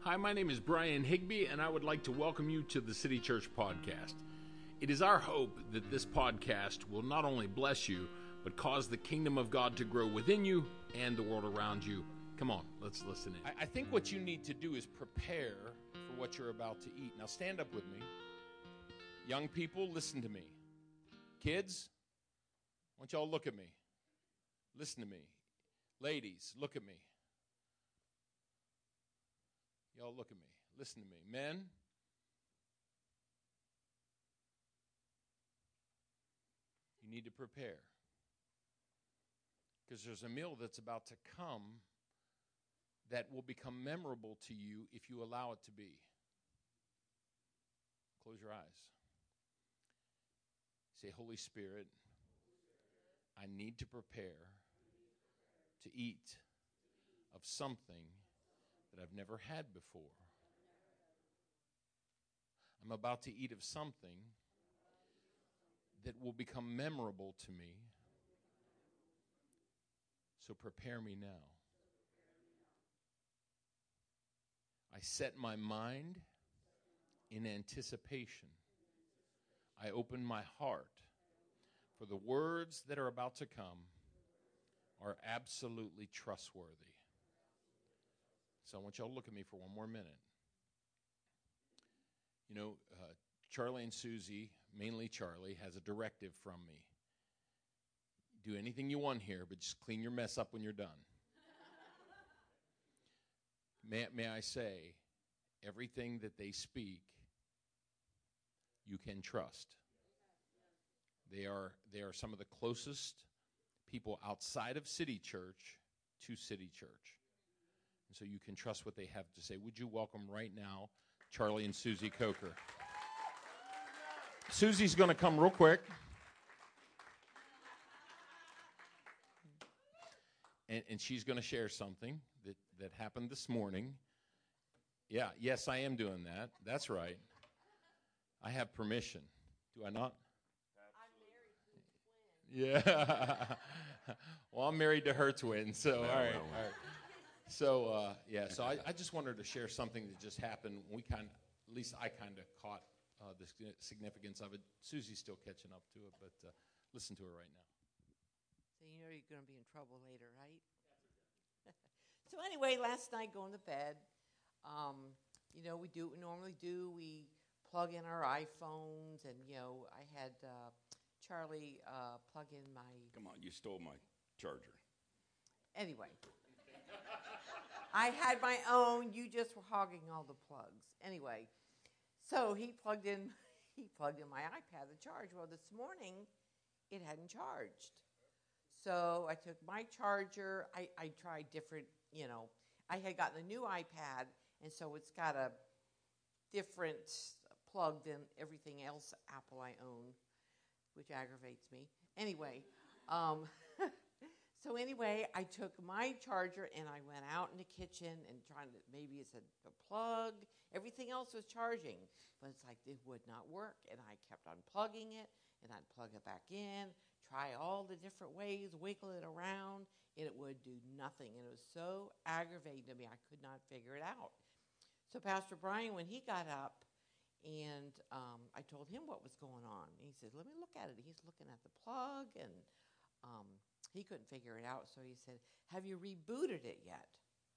Hi, my name is Brian Higby, and I would like to welcome you to the City Church Podcast. It is our hope that this podcast will not only bless you, but cause the kingdom of God to grow within you and the world around you. Come on, let's listen in. I think what you need to do is prepare for what you're about to eat. Now stand up with me. Young people, listen to me. Kids, I want y'all to look at me. Listen to me. Ladies, look at me. Y'all look at me. Listen to me. Men, you need to prepare. Because there's a meal that's about to come that will become memorable to you if you allow it to be. Close your eyes. Say, Holy Spirit, I need to prepare to eat of something that I've never had before. I'm about to eat of something that will become memorable to me. So prepare me now. I set my mind in anticipation. I open my heart, for the words that are about to come are absolutely trustworthy. So I want y'all to look at me for one more minute. You know, Charlie and Susie, mainly Charlie, has a directive from me. Do anything you want here, but just clean your mess up when you're done. May I say, everything that they speak, you can trust. They are some of the closest people outside of City Church to City Church. And so you can trust what they have to say. Would you welcome right now Charlie and Susie Coker? Susie's going to come real quick. And she's going to share something that happened this morning. Yeah, yes, I am doing that. That's right. I have permission. Do I not? Absolutely. Yeah. Well, I'm married to her twin, so all right. So, so I just wanted to share something that just happened. At least I kind of caught the significance of it. Susie's still catching up to it, but listen to her right now. So you know you're going to be in trouble later, right? So anyway, last night going to bed, we do what we normally do. We plug in our iPhones, and, I had Charlie plug in my... Come on, you stole my charger. Anyway, I had my own. You just were hogging all the plugs. Anyway, so he plugged in my iPad to charge. Well, this morning, it hadn't charged. So I took my charger. I tried different, I had gotten a new iPad, and so it's got a different plug than everything else Apple I own, which aggravates me. Anyway, I took my charger, and I went out in the kitchen and maybe it's a plug. Everything else was charging, but it's like it would not work, and I kept unplugging it, and I'd plug it back in, try all the different ways, wiggle it around, and it would do nothing. And it was so aggravating to me, I could not figure it out. So Pastor Brian, when he got up, and I told him what was going on, he said, let me look at it. He's looking at the plug, and he couldn't figure it out. So he said, have you rebooted it yet?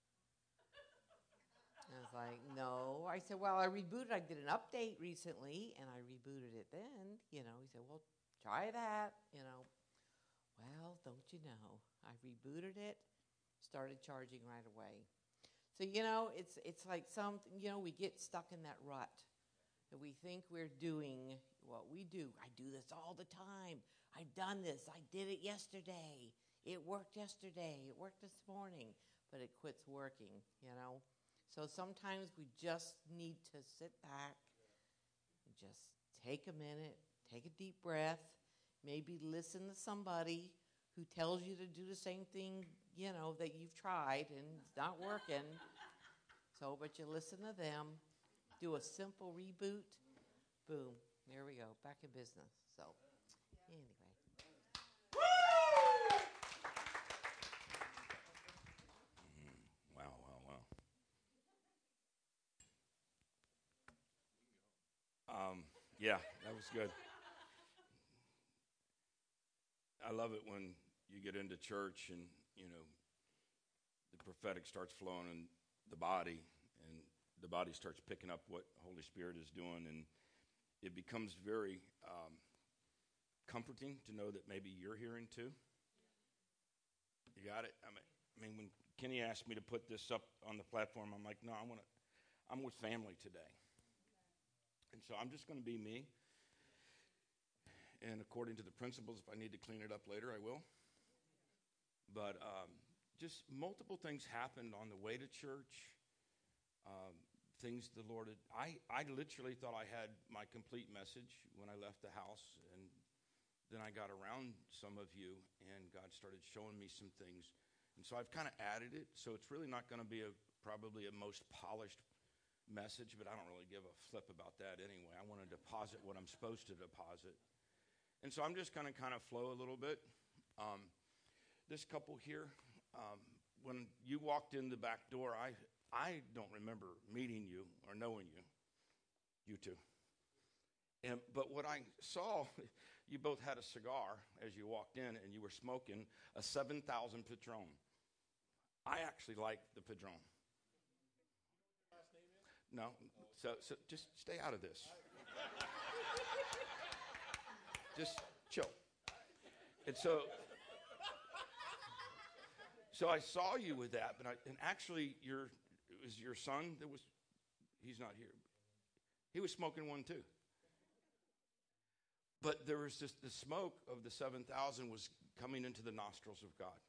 I was like, no. I said, well, I rebooted. I did an update recently, and I rebooted it then. He said, well, try that, Well, don't you know, I rebooted it, started charging right away. So, it's like we get stuck in that rut. That we think we're doing what we do. I do this all the time. I've done this. I did it yesterday. It worked yesterday. It worked this morning. But it quits working, So sometimes we just need to sit back and just take a minute, take a deep breath, maybe listen to somebody who tells you to do the same thing, that you've tried and it's not working. But you listen to them, do a simple reboot, boom, there we go, back in business. So, anyway. Wow. Yeah, that was good. I love it when you get into church and, the prophetic starts flowing in the body, and the body starts picking up what Holy Spirit is doing, and it becomes very comforting to know that maybe you're hearing too. You got it? I mean, when Kenny asked me to put this up on the platform, I'm like, no, I'm with family today. And so I'm just going to be me. And according to the principles, if I need to clean it up later, I will. But just multiple things happened on the way to church. Things the Lord had, I literally thought I had my complete message when I left the house. And then I got around some of you, and God started showing me some things. And so I've kind of added it. So it's really not going to be probably a most polished message, but I don't really give a flip about that anyway. I want to deposit what I'm supposed to deposit. And so I'm just going to kind of flow a little bit. This couple here, when you walked in the back door, I don't remember meeting you or knowing you, you two. But what I saw, you both had a cigar as you walked in, and you were smoking a 7,000 Patron. I actually like the Patron. No, so just stay out of this. Just chill. And so I saw you with that, and actually it was your son that was, he's not here. He was smoking one too. But there was just the smoke of the 7,000 was coming into the nostrils of God.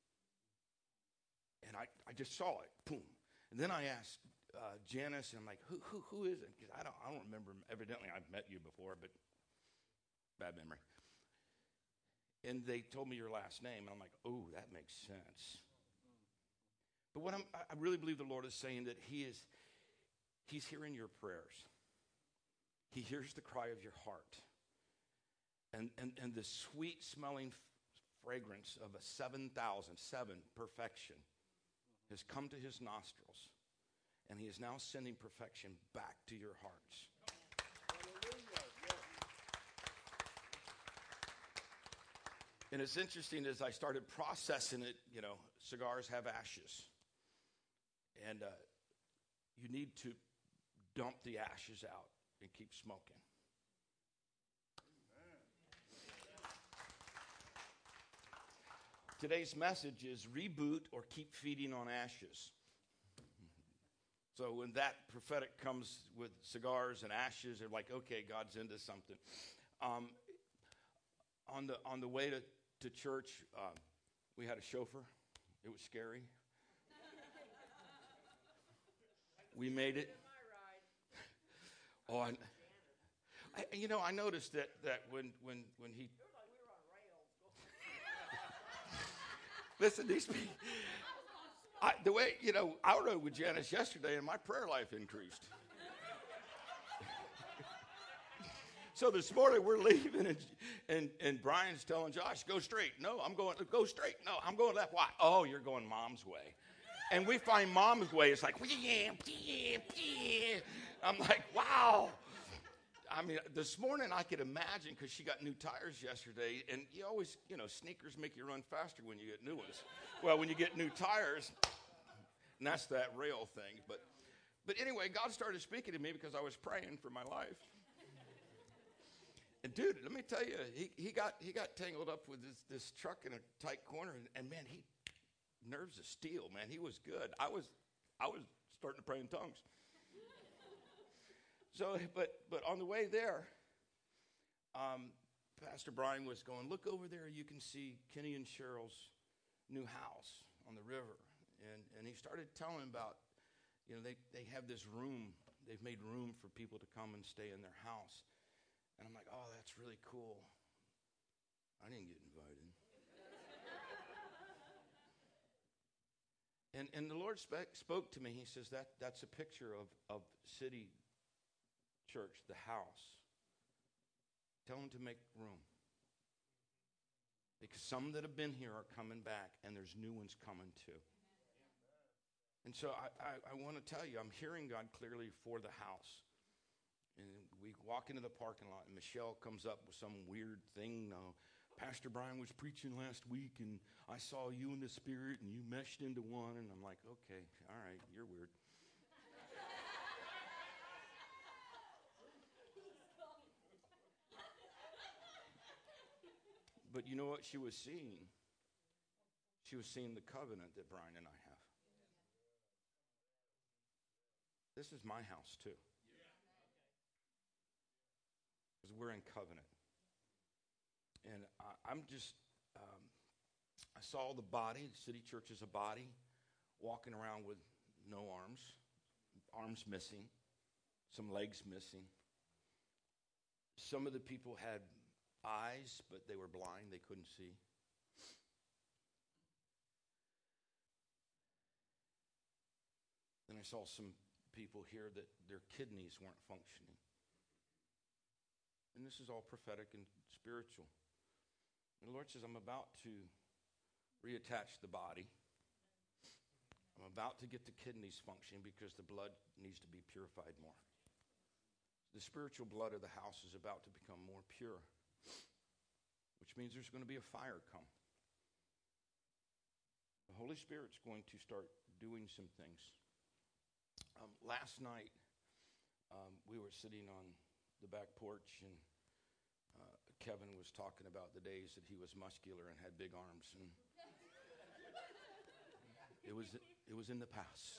And I just saw it, boom. And then I asked Janice, and I'm like, who is it? Because I don't remember. Evidently, I've met you before, but bad memory. And they told me your last name, and I'm like, oh, that makes sense. But what I really believe the Lord is saying that He's hearing your prayers. He hears the cry of your heart. And the sweet smelling fragrance of a 7,000, perfection, has come to His nostrils. And He is now sending perfection back to your hearts. And it's interesting, as I started processing it, cigars have ashes. And you need to dump the ashes out and keep smoking. Today's message is reboot or keep feeding on ashes. So when that prophetic comes with cigars and ashes, they're like, okay, God's into something. On the way to church, we had a chauffeur. It was scary. We made it. Oh, I noticed that when he. Listen, these people. I rode with Janice yesterday, and my prayer life increased. So this morning we're leaving, and Brian's telling Josh, go straight. No, I'm going, go straight. No, I'm going left. Why? Oh, you're going Mom's way. And we find Mom's way. It's like, I'm like, wow. I mean, this morning I could imagine, because she got new tires yesterday, and you always, sneakers make you run faster when you get new ones. Well, when you get new tires, and that's that rail thing. But anyway, God started speaking to me because I was praying for my life. And dude, let me tell you, he got tangled up with this truck in a tight corner, and man, he nerves of steel, man. He was good. I was starting to pray in tongues. So, but on the way there, Pastor Brian was going, look over there, you can see Kenny and Cheryl's new house on the river. And he started telling about, they have this room. They've made room for people to come and stay in their house. And I'm like, oh, that's really cool. I didn't get invited. And the Lord spoke to me. He says, that's a picture of City Church, the house. Tell them to make room. Because some that have been here are coming back, and there's new ones coming too. And so I want to tell you, I'm hearing God clearly for the house. And we walk into the parking lot, and Michelle comes up with some weird thing. Pastor Brian was preaching last week, and I saw you in the Spirit, and you meshed into one. And I'm like, okay, all right, you're weird. But you know what she was seeing? She was seeing the covenant that Brian and I have. This is my house, too. Because we're in covenant. And I'm just, I saw the body, the city church is a body, walking around with no arms missing, some legs missing. Some of the people had eyes, but they were blind, they couldn't see. Then I saw some people here that their kidneys weren't functioning. And this is all prophetic and spiritual. And the Lord says, I'm about to reattach the body. I'm about to get the kidneys functioning because the blood needs to be purified more. The spiritual blood of the house is about to become more pure, which means there's going to be a fire come. The Holy Spirit's going to start doing some things. Last night, we were sitting on the back porch, and Kevin was talking about the days that he was muscular and had big arms, and it was in the past.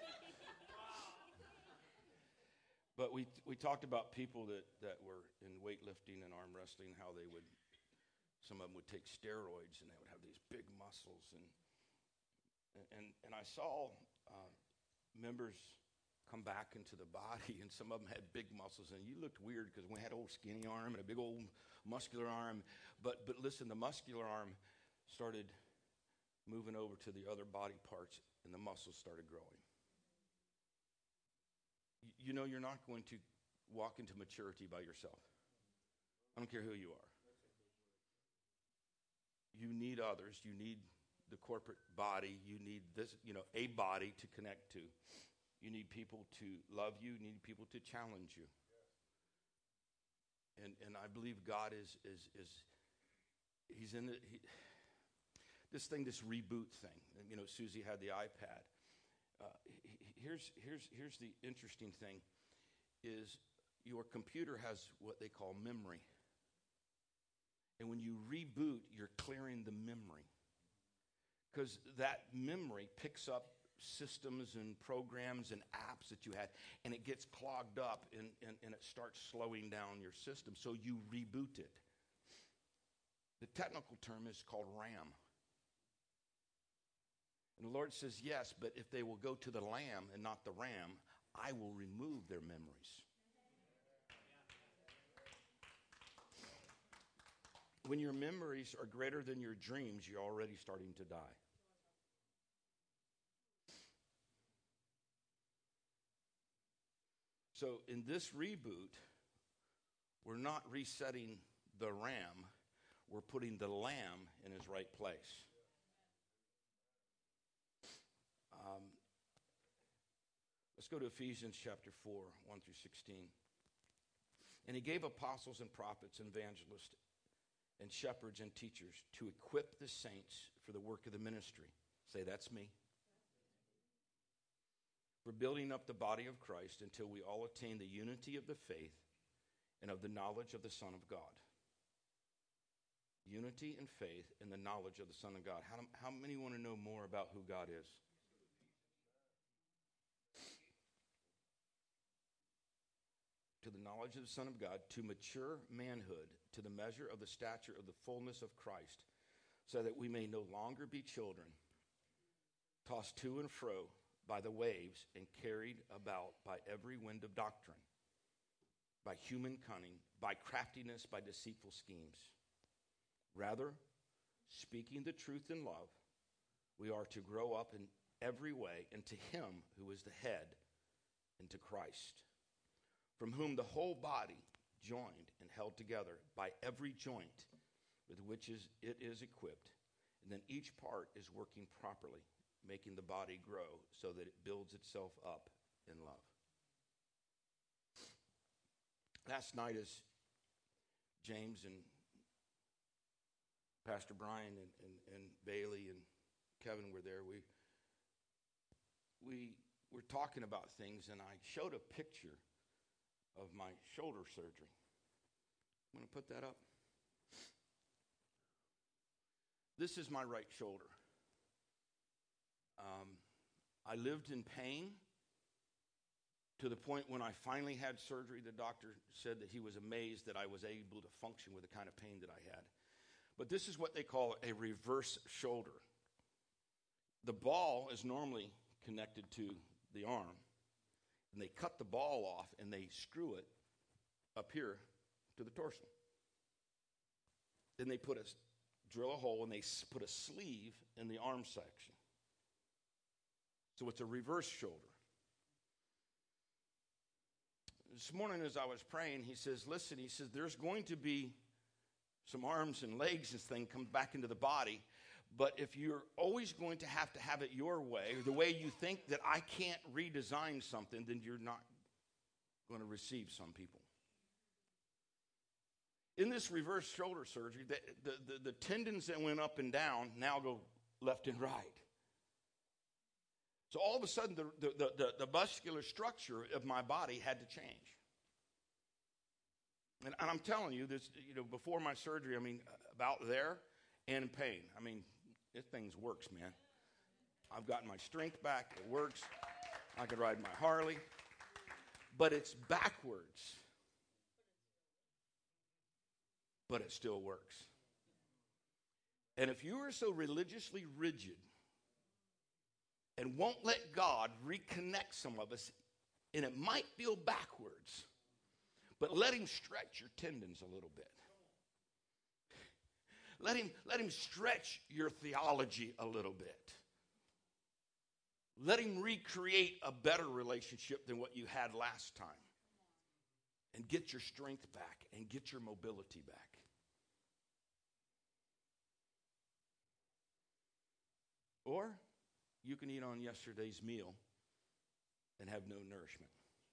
But we talked about people that were in weightlifting and arm wrestling, how some of them would take steroids and they would have these big muscles, and I saw members come back into the body, and some of them had big muscles, and you looked weird because we had an old skinny arm and a big old muscular arm, but listen, the muscular arm started moving over to the other body parts, and the muscles started growing. You know, you're not going to walk into maturity by yourself. I don't care who you are. You need others. You need the corporate body. You need this, a body to connect to. You need people to love you. You need people to challenge you. And I believe God is he's in this reboot thing. Susie had the iPad. Here's the interesting thing is your computer has what they call memory. And when you reboot, you're clearing the memory. Because that memory picks up systems and programs and apps that you had, and it gets clogged up, and it starts slowing down your system. So you reboot it. The technical term is called RAM. And the Lord says, yes, but if they will go to the Lamb and not the RAM, I will remove their memories. When your memories are greater than your dreams, you're already starting to die. So in this reboot, we're not resetting the RAM, we're putting the Lamb in his right place. Let's go to Ephesians chapter 4, 1 through 16. And he gave apostles and prophets and evangelists and shepherds and teachers to equip the saints for the work of the ministry. Say, that's me. For building up the body of Christ until we all attain the unity of the faith and of the knowledge of the Son of God. Unity and faith and the knowledge of the Son of God. How many want to know more about who God is? To the knowledge of the Son of God, to mature manhood, to the measure of the stature of the fullness of Christ, so that we may no longer be children, tossed to and fro by the waves and carried about by every wind of doctrine, by human cunning, by craftiness, by deceitful schemes. Rather, speaking the truth in love, we are to grow up in every way into him who is the head, into Christ, from whom the whole body, joined and held together by every joint with which it is equipped, and then each part is working properly, making the body grow so that it builds itself up in love. last night, as James and Pastor Brian and Bailey and Kevin were there, we were talking about things, and I showed a picture of my shoulder surgery. I'm going to put that up. This is my right shoulder. I lived in pain to the point when I finally had surgery. The doctor said that he was amazed that I was able to function with the kind of pain that I had. But this is what they call a reverse shoulder. The ball is normally connected to the arm, and they cut the ball off and they screw it up here to the torso. Then they drill a hole and they put a sleeve in the arm section. So it's a reverse shoulder. This morning as I was praying, he says, listen, he says, there's going to be some arms and legs and thing come back into the body, but if you're always going to have it your way, or the way you think that I can't redesign something, then you're not going to receive some people. In this reverse shoulder surgery, the tendons that went up and down now go left and right. So all of a sudden, the muscular structure of my body had to change. And I'm telling you, this, before my surgery, about there and in pain. This thing works, man. I've gotten my strength back. It works. I can ride my Harley. But it's backwards. But it still works. And if you are so religiously rigid and won't let God reconnect some of us, and it might feel backwards, but let him stretch your tendons a little bit. Let him stretch your theology a little bit. Let him recreate a better relationship than what you had last time. And get your strength back and get your mobility back. Or you can eat on yesterday's meal and have no nourishment.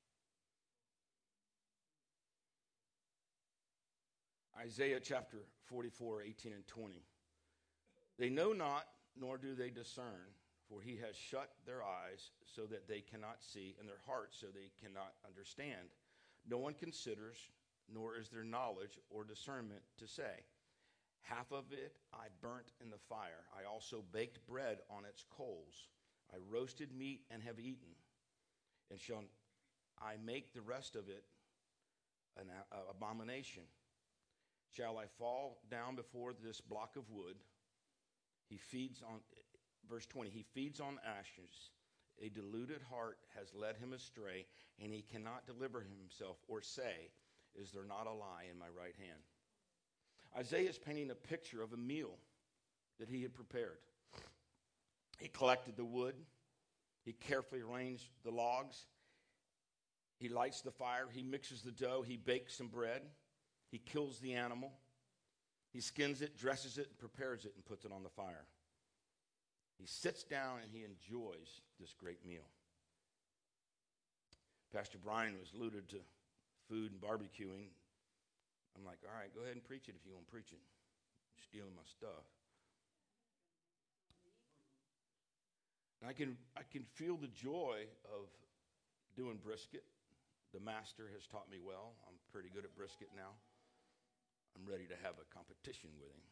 Isaiah chapter 44, 18 and 20. They know not, nor do they discern, for he has shut their eyes so that they cannot see, and their hearts so they cannot understand. No one considers, nor is there knowledge or discernment to say. Half of it I burnt in the fire. I also baked bread on its coals. I roasted meat and have eaten. And shall I make the rest of it an abomination? Shall I fall down before this block of wood? He feeds on, verse 20, he feeds on ashes. A deluded heart has led him astray, and he cannot deliver himself or say, is there not a lie in my right hand? Isaiah is painting a picture of a meal that he had prepared. He collected the wood. He carefully arranged the logs. He lights the fire. He mixes the dough. He bakes some bread. He kills the animal. He skins it, dresses it, and prepares it and puts it on the fire. He sits down and he enjoys this great meal. Pastor Brian was alluded to food and barbecuing. I'm like, all right, go ahead and preach it if you want to preach it. You're stealing my stuff. And I can feel the joy of doing brisket. The master has taught me well. I'm pretty good at brisket now. I'm ready to have a competition with him.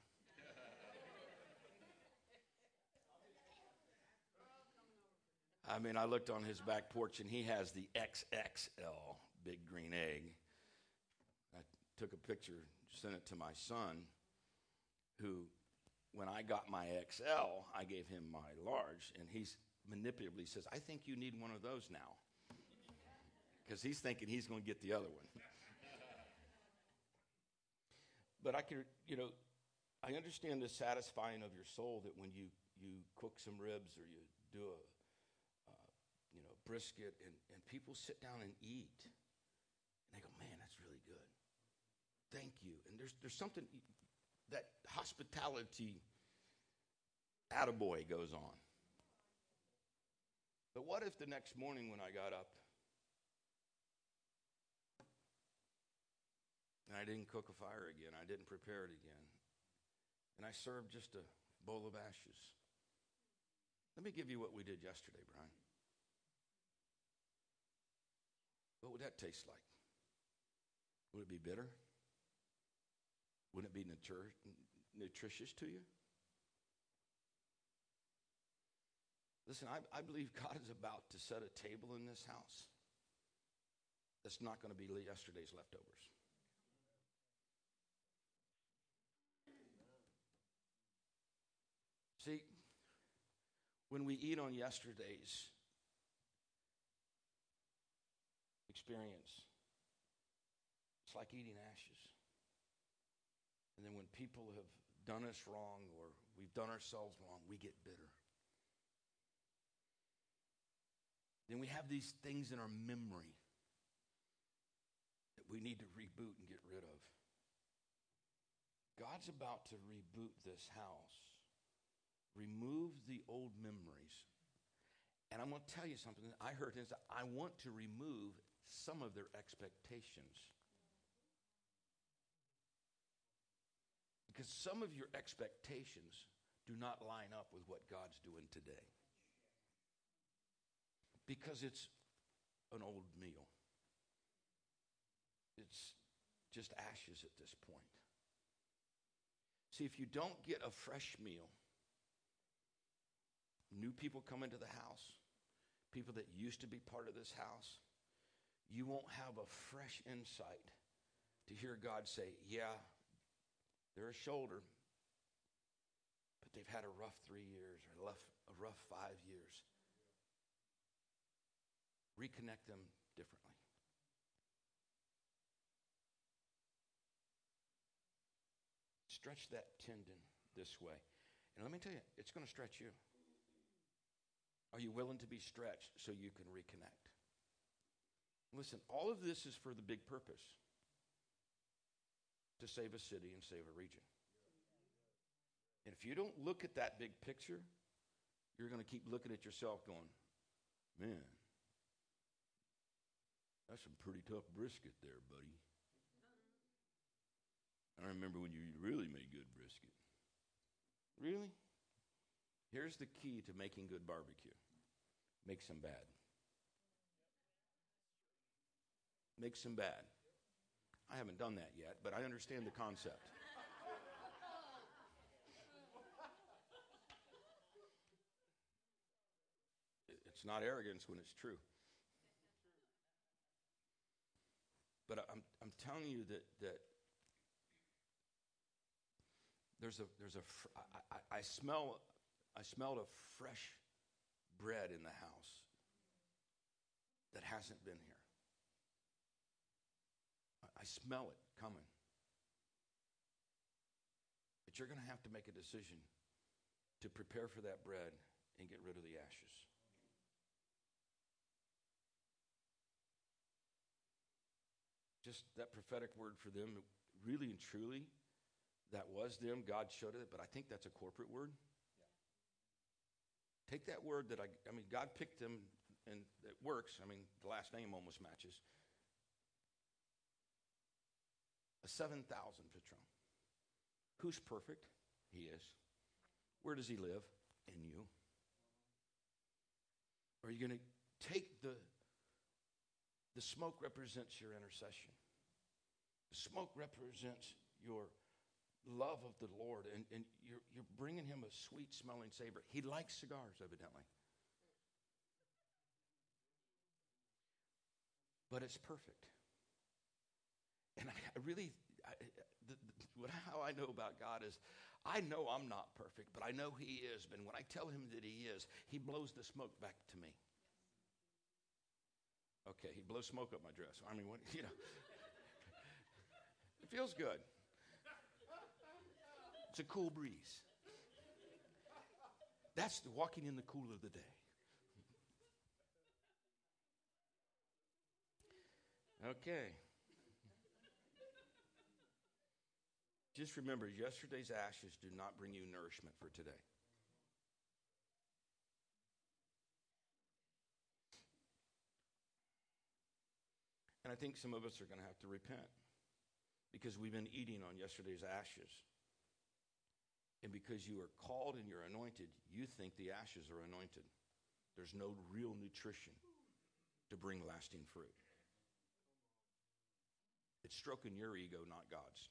I looked on his back porch, and he has the XXL big green egg. I took a picture, sent it to my son, who, when I got my XL, I gave him my large, and he's manipulatively says, I think you need one of those now. Because he's thinking he's going to get the other one. But I understand the satisfying of your soul that when you cook some ribs or you do a brisket and people sit down and eat and they go, man, that's really good. Thank you. And there's something, that hospitality attaboy goes on. But what if the next morning when I got up, I didn't cook a fire again. I didn't prepare it again. And I served just a bowl of ashes. Let me give you what we did yesterday, Brian. What would that taste like? Would it be bitter? Wouldn't it be nutritious to you? Listen, I believe God is about to set a table in this house that's not going to be yesterday's leftovers. See, when we eat on yesterday's experience, it's like eating ashes. And then when people have done us wrong or we've done ourselves wrong, we get bitter. Then we have these things in our memory that we need to reboot and get rid of. God's about to reboot this house, remove the old memories. And I'm going to tell you something. I heard him say, I want to remove some of their expectations. Because some of your expectations do not line up with what God's doing today. Because it's an old meal. It's just ashes at this point. See, if you don't get a fresh meal, new people come into the house, people that used to be part of this house, you won't have a fresh insight to hear God say, yeah, they're a shoulder, but they've had a rough 3 years or a rough 5 years. Reconnect them differently. Stretch that tendon this way. And let me tell you, it's going to stretch you. Are you willing to be stretched so you can reconnect? Listen, all of this is for the big purpose. To save a city and save a region. And if you don't look at that big picture, you're going to keep looking at yourself going, man, that's some pretty tough brisket there, buddy. I remember when you really made good brisket. Really? Here's the key to making good barbecue. Make some bad. Make some bad. I haven't done that yet, but I understand the concept. It's not arrogance when it's true. But I'm telling you that I smelled a fresh bread in the house that hasn't been here. I smell it coming. But you're going to have to make a decision to prepare for that bread and get rid of the ashes. Just that prophetic word for them, really and truly, that was them. God showed it, but I think that's a corporate word. Yeah. Take that word that God picked them, and it works. The last name almost matches. A 7,000 Patron. Who's perfect? He is. Where does he live? In you. Are you going to take the smoke represents your intercession. The smoke represents your love of the Lord, and you're bringing him a sweet-smelling savor. He likes cigars, evidently. But it's perfect. And how I know about God is, I know I'm not perfect, but I know he is. And when I tell him that he is, he blows the smoke back to me. Okay, he blows smoke up my dress. It feels good. It's a cool breeze. That's the walking in the cool of the day. Okay. Just remember, yesterday's ashes do not bring you nourishment for today. And I think some of us are going to have to repent. because we've been eating on yesterday's ashes. And because you are called and you're anointed, you think the ashes are anointed. There's no real nutrition to bring lasting fruit. It's stroking your ego, not God's.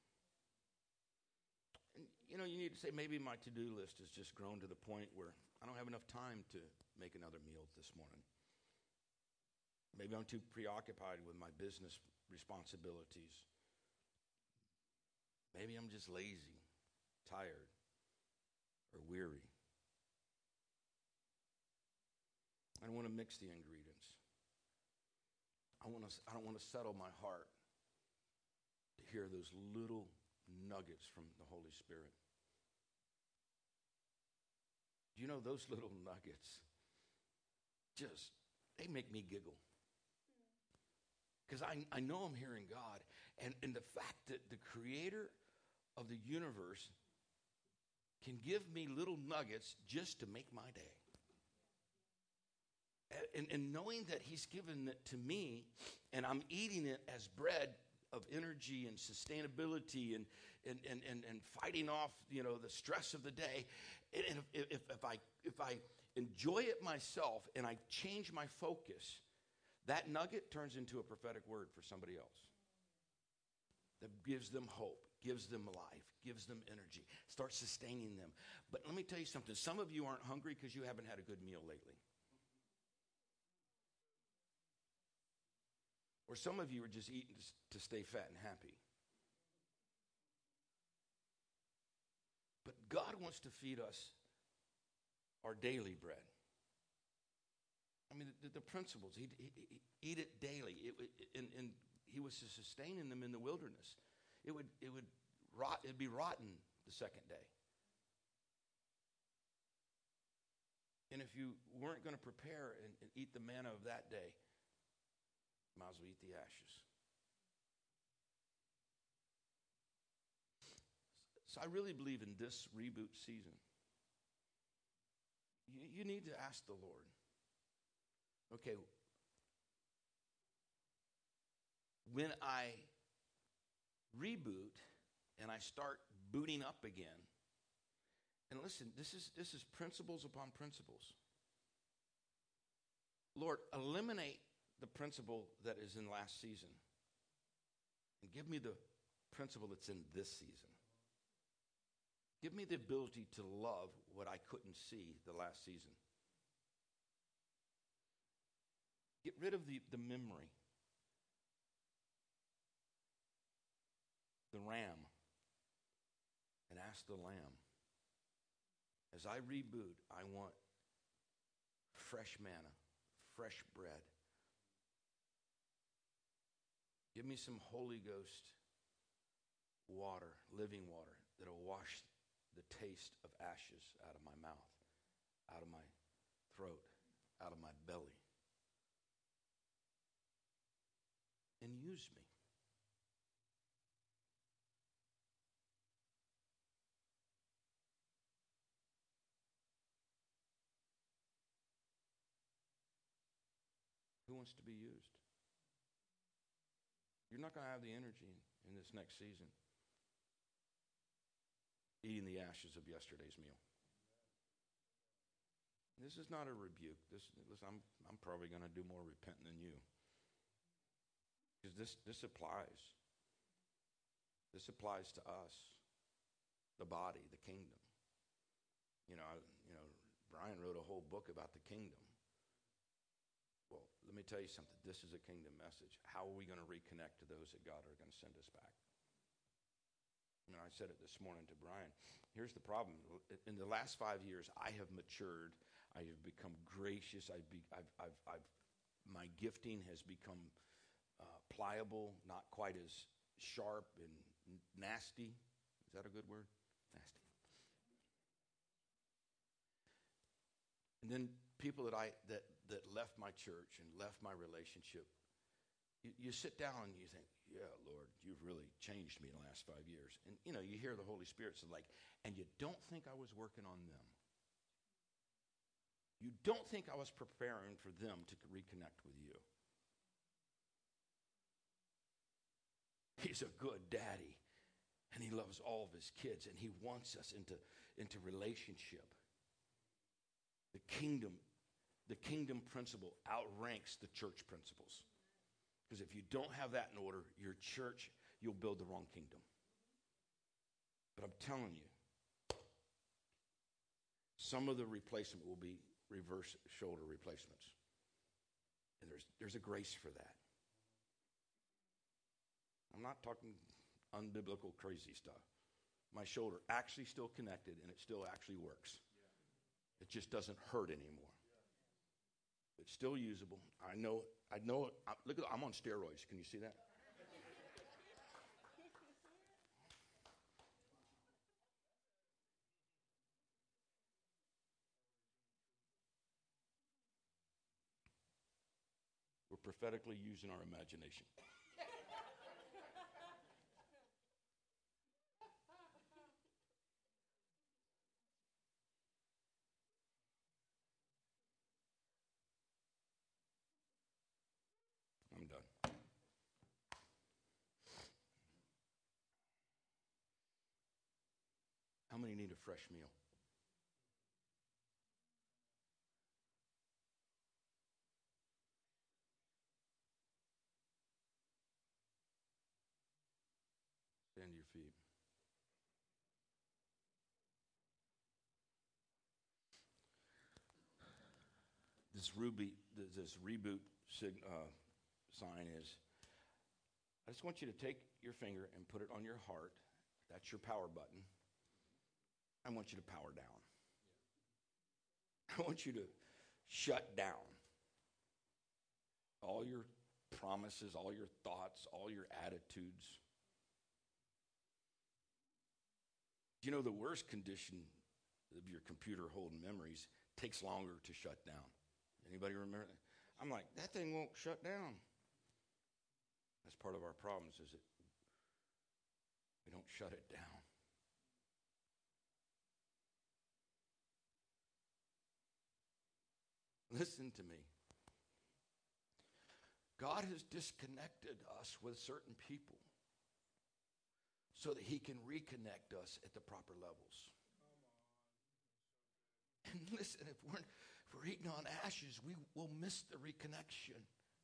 And, you need to say, maybe my to-do list has just grown to the point where I don't have enough time to make another meal this morning. Maybe I'm too preoccupied with my business responsibilities. Maybe I'm just lazy, tired, or weary. I don't want to mix the ingredients. I don't want to settle my heart to hear those little nuggets from the Holy Spirit. Do you know those little nuggets they make me giggle? Because I know I'm hearing God. And the fact that the creator of the universe can give me little nuggets just to make my day. And knowing that he's given it to me, and I'm eating it as bread of energy and sustainability and fighting off, the stress of the day. And if I enjoy it myself and I change my focus, that nugget turns into a prophetic word for somebody else that gives them hope, gives them life, gives them energy, starts sustaining them. But let me tell you something. Some of you aren't hungry because you haven't had a good meal lately. Or some of you are just eating to stay fat and happy. But God wants to feed us our daily bread. I mean, the principles, he'd eat it daily. And he was sustaining them in the wilderness. It'd be rotten the second day. And if you weren't going to prepare and eat the manna of that day, might as well eat the ashes. So I really believe in this reboot season. You need to ask the Lord, okay, when I reboot and I start booting up again, and listen, this is principles upon principles. Lord, eliminate the principle that is in last season and give me the principle that's in this season. Give me the ability to love what I couldn't see the last season. Get rid of the memory, the ram, and ask the lamb. As I reboot, I want fresh manna, fresh bread. Give me some Holy Ghost water, living water, that'll wash the taste of ashes out of my mouth, out of my throat, out of my belly. And use me. Who wants to be used? You're not going to have the energy in this next season eating the ashes of yesterday's meal. This is not a rebuke. Listen, I'm probably going to do more repenting than you. Because this applies. This applies to us, the body, the kingdom. Brian wrote a whole book about the kingdom. Well, let me tell you something. This is a kingdom message. How are we going to reconnect to those that God are going to send us back? I said it this morning to Brian. Here's the problem. In the last 5 years, I have matured. I have become gracious. My gifting has become pliable, not quite as sharp and nasty. Is that a good word? Nasty. And then people that left my church and left my relationship, you sit down and you think, yeah, Lord, you've really changed me in the last 5 years. And, you hear the Holy Spirit say, and you don't think I was working on them. You don't think I was preparing for them to reconnect with you. He's a good daddy. And he loves all of his kids. And he wants us into relationship. The kingdom principle outranks the church principles. Because if you don't have that in order, your church, you'll build the wrong kingdom. But I'm telling you, some of the replacement will be reverse shoulder replacements. And there's a grace for that. I'm not talking unbiblical crazy stuff. My shoulder actually still connected and it still actually works. It just doesn't hurt anymore. It's still usable. I know it. Look, I'm on steroids. Can you see that? We're prophetically using our imagination. I'm done. How many need a fresh meal? Stand to your feet. This reboot sign is, I just want you to take your finger and put it on your heart. That's your power button. I want you to power down. I want you to shut down all your promises, all your thoughts, all your attitudes. You know, the worst condition of your computer holding memories takes longer to shut down. Anybody remember that? I'm like, that thing won't shut down. That's part of our problems, is it? We don't shut it down. Listen to me. God has disconnected us with certain people so that he can reconnect us at the proper levels. And listen, if we're eating on ashes, we will miss the reconnection.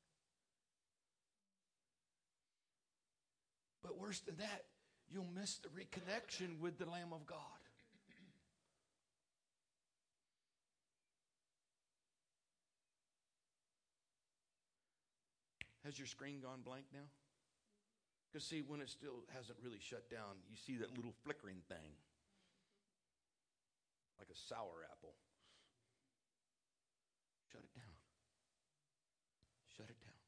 But worse than that, you'll miss the reconnection with the Lamb of God. Has your screen gone blank now? Because see, when it still hasn't really shut down, you see that little flickering thing. Like a sour apple. Shut it down. Shut it down.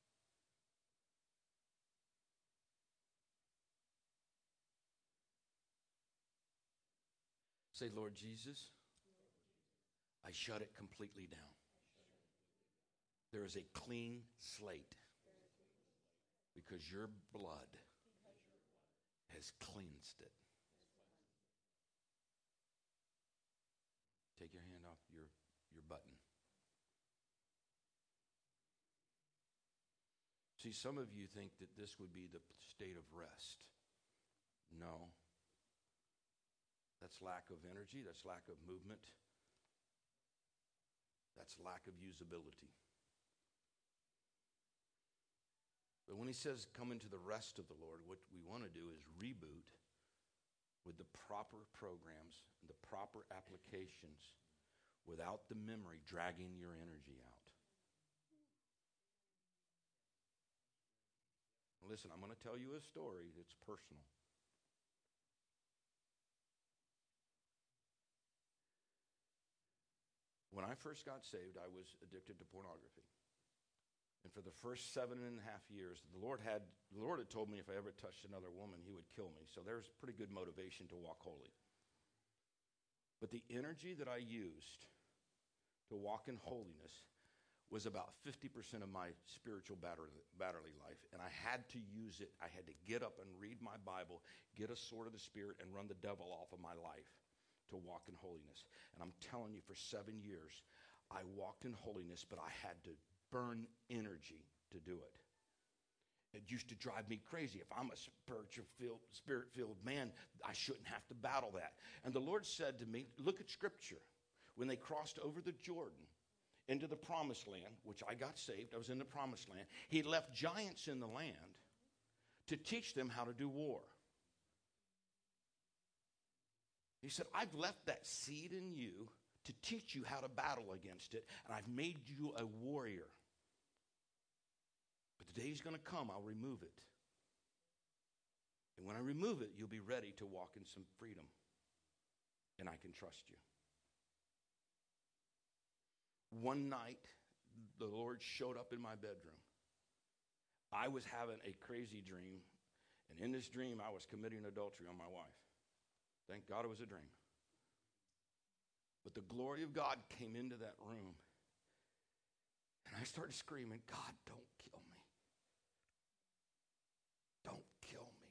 Say, Lord Jesus, I shut it completely down. There is a clean slate because your blood has cleansed it. Take your hand off your button. See, some of you think that this would be the state of rest. No. That's lack of energy. That's lack of movement. That's lack of usability. But when he says come into the rest of the Lord, what we want to do is reboot with the proper programs and the proper applications without the memory dragging your energy out. Listen, I'm going to tell you a story that's personal. When I first got saved, I was addicted to pornography. And for the first 7.5 years, the Lord had told me if I ever touched another woman, he would kill me. So there's pretty good motivation to walk holy. But the energy that I used to walk in holiness was about 50% of my spiritual batterly life. And I had to use it. I had to get up and read my Bible, get a sword of the Spirit, and run the devil off of my life to walk in holiness. And I'm telling you, for 7 years, I walked in holiness, but I had to burn energy to do it. it used to drive me crazy. If I'm a spirit-filled man, I shouldn't have to battle that. And the Lord said to me, look at Scripture. When they crossed over the Jordan into the promised land, which I got saved, I was in the promised land, he left giants in the land to teach them how to do war. He said, I've left that seed in you to teach you how to battle against it, and I've made you a warrior. But the day's going to come, I'll remove it. And when I remove it, you'll be ready to walk in some freedom, and I can trust you. One night, the Lord showed up in my bedroom. I was having a crazy dream, and in this dream, I was committing adultery on my wife. Thank God it was a dream. But the glory of God came into that room, and I started screaming, God, don't kill me. Don't kill me.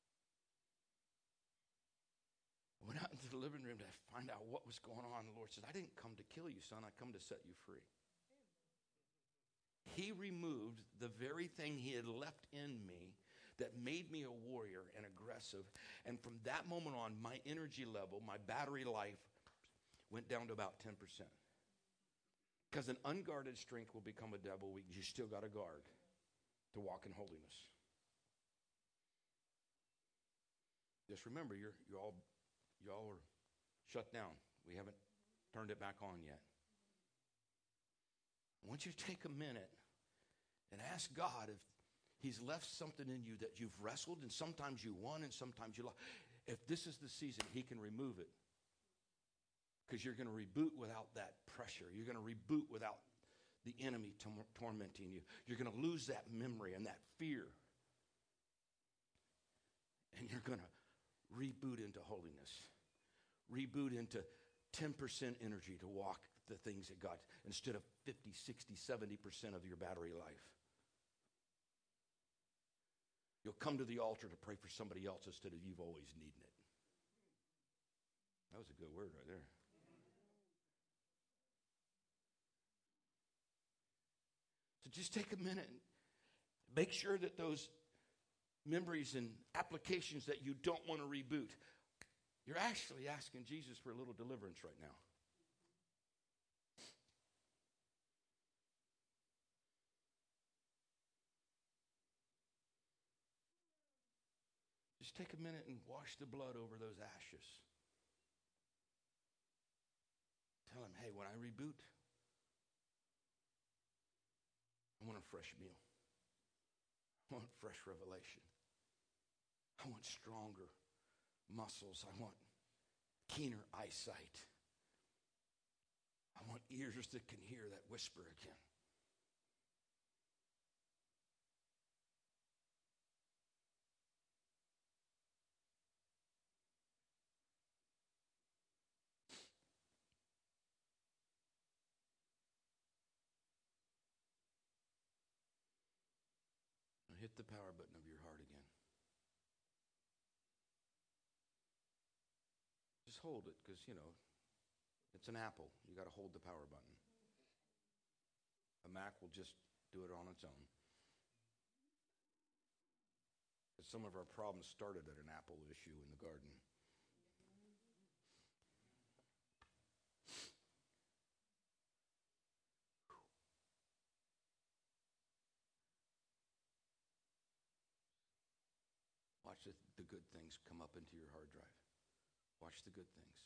I went out into the living room to find out what was going on. The Lord said, I didn't come to kill you, son. I come to set you free. He removed the very thing he had left in me that made me a warrior and aggressive. And from that moment on, my energy level, my battery life went down to about 10%. Because an unguarded strength will become a devil weak. You still got to guard to walk in holiness. Just remember, y'all are shut down. We haven't turned it back on yet. I want you to take a minute and ask God if he's left something in you that you've wrestled, and sometimes you won and sometimes you lost. If this is the season, he can remove it. Because you're going to reboot without that pressure. You're going to reboot without the enemy tormenting you. You're going to lose that memory and that fear. And you're going to reboot into holiness. Reboot into 10% energy to walk the things that God, instead of 50, 60, 70% of your battery life. You'll come to the altar to pray for somebody else instead of you've always needed it. That was a good word right there. So just take a minute and make sure that those memories and applications that you don't want to reboot, you're actually asking Jesus for a little deliverance right now. Just take a minute and wash the blood over those ashes. Tell him, hey, when I reboot, I want a fresh meal. I want fresh revelation. I want stronger muscles. I want keener eyesight. I want ears that can hear that whisper again. Hit the power button of your heart again. Just hold it, because, it's an Apple. You got to hold the power button. A Mac will just do it on its own. Because some of our problems started at an Apple issue in the garden. Watch the good things come up into your hard drive. Watch the good things.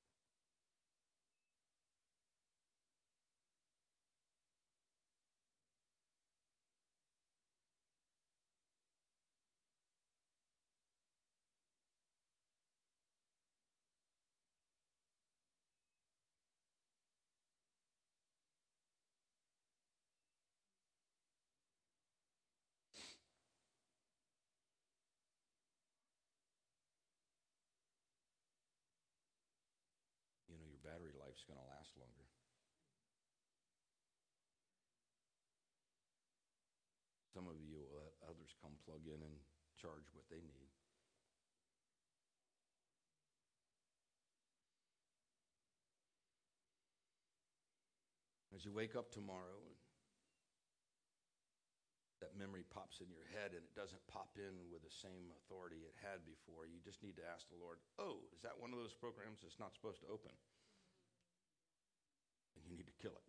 Your battery life's going to last longer. Some of you will let others come plug in and charge what they need. As you wake up tomorrow, that that memory pops in your head and it doesn't pop in with the same authority it had before, you just need to ask the Lord, oh, is that one of those programs that's not supposed to open? And you need to kill it.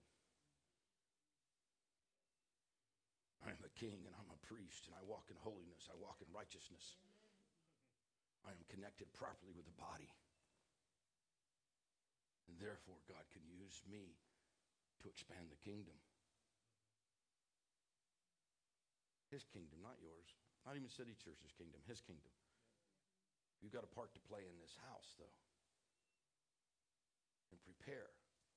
I am a king and I'm a priest and I walk in holiness. I walk in righteousness. I am connected properly with the body. And therefore, God can use me to expand the kingdom. His kingdom, not yours. Not even City Church's kingdom, his kingdom. You've got a part to play in this house, though. And prepare.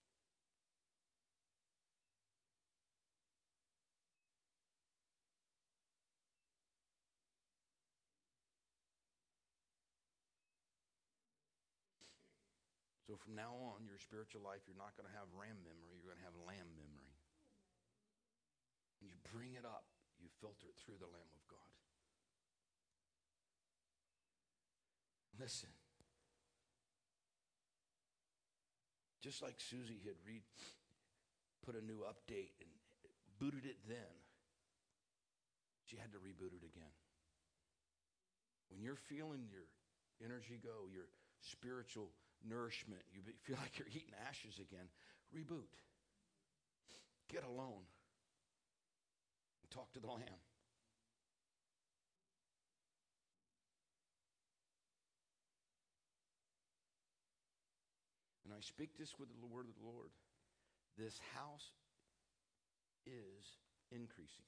So from now on, your spiritual life, you're not going to have ram memory, you're going to have lamb memory. And you bring it up. You filter it through the Lamb of God. Listen. Just like Susie had put a new update and booted it then, she had to reboot it again. When you're feeling your energy go, your spiritual nourishment, you feel like you're eating ashes again, reboot. Get alone. Talk to the Lamb. And I speak this with the word of the Lord. This house is increasing.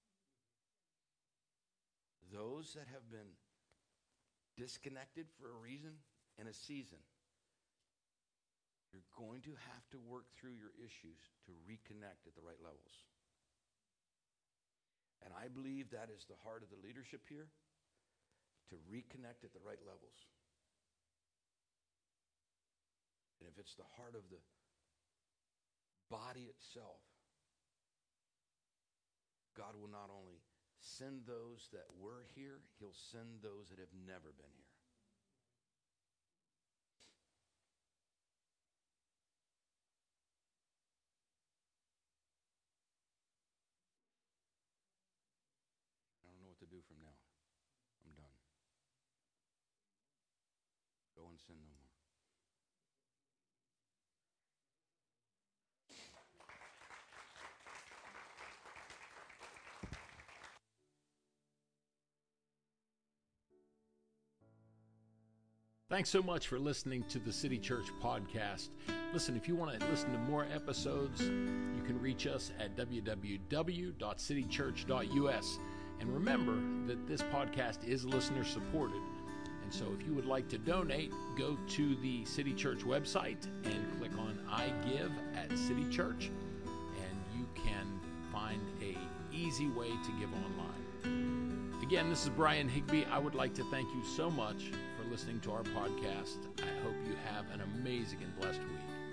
Those that have been disconnected for a reason and a season, you're going to have to work through your issues to reconnect at the right levels. And I believe that is the heart of the leadership here, to reconnect at the right levels. And if it's the heart of the body itself, God will not only send those that were here, he'll send those that have never been here. To do from now. I'm done. Go and sin no more. Thanks so much for listening to the City Church podcast. Listen, if you want to listen to more episodes, you can reach us at www.citychurch.us. And remember that this podcast is listener supported. And so if you would like to donate, go to the City Church website and click on I Give at City Church. And you can find an easy way to give online. Again, this is Brian Higby. I would like to thank you so much for listening to our podcast. I hope you have an amazing and blessed week.